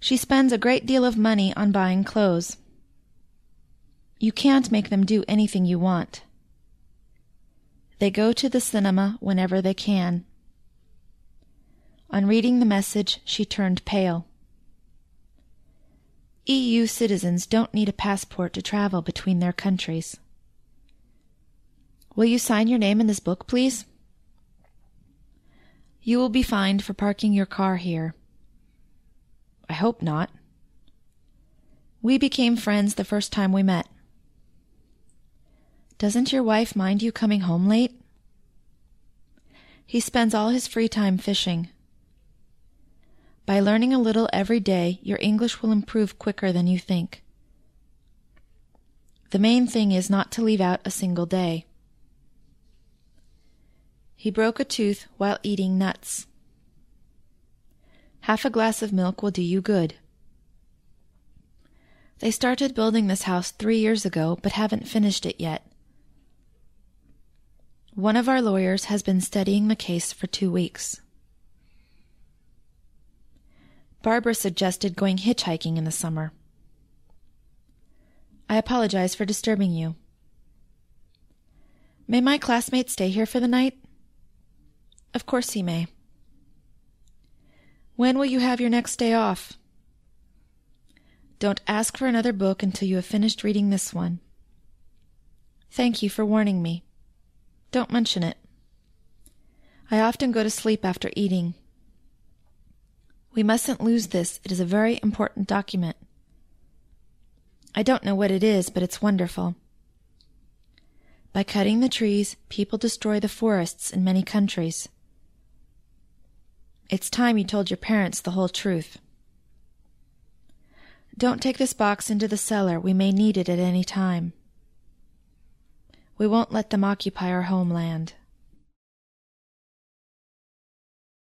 She spends a great deal of money on buying clothes. You can't make them do anything you want. They go to the cinema whenever they can. On reading the message, she turned pale. EU citizens don't need a passport to travel between their countries. Will you sign your name in this book, please? You will be fined for parking your car here. I hope not. We became friends the first time we met. Doesn't your wife mind you coming home late? He spends all his free time fishing. By learning a little every day, your English will improve quicker than you think. The main thing is not to leave out a single day. He broke a tooth while eating nuts. Half a glass of milk will do you good. They started building this house 3 years ago, but haven't finished it yet. One of our lawyers has been studying the case for 2 weeks. Barbara suggested going hitchhiking in the summer. I apologize for disturbing you. May my classmate stay here for the night? Of course he may. When will you have your next day off? Don't ask for another book until you have finished reading this one. Thank you for warning me. Don't mention it. I often go to sleep after eating. We mustn't lose this. It is a very important document. I don't know what it is, but it's wonderful. By cutting the trees, people destroy the forests in many countries. It's time you told your parents the whole truth. Don't take this box into the cellar. We may need it at any time. We won't let them occupy our homeland.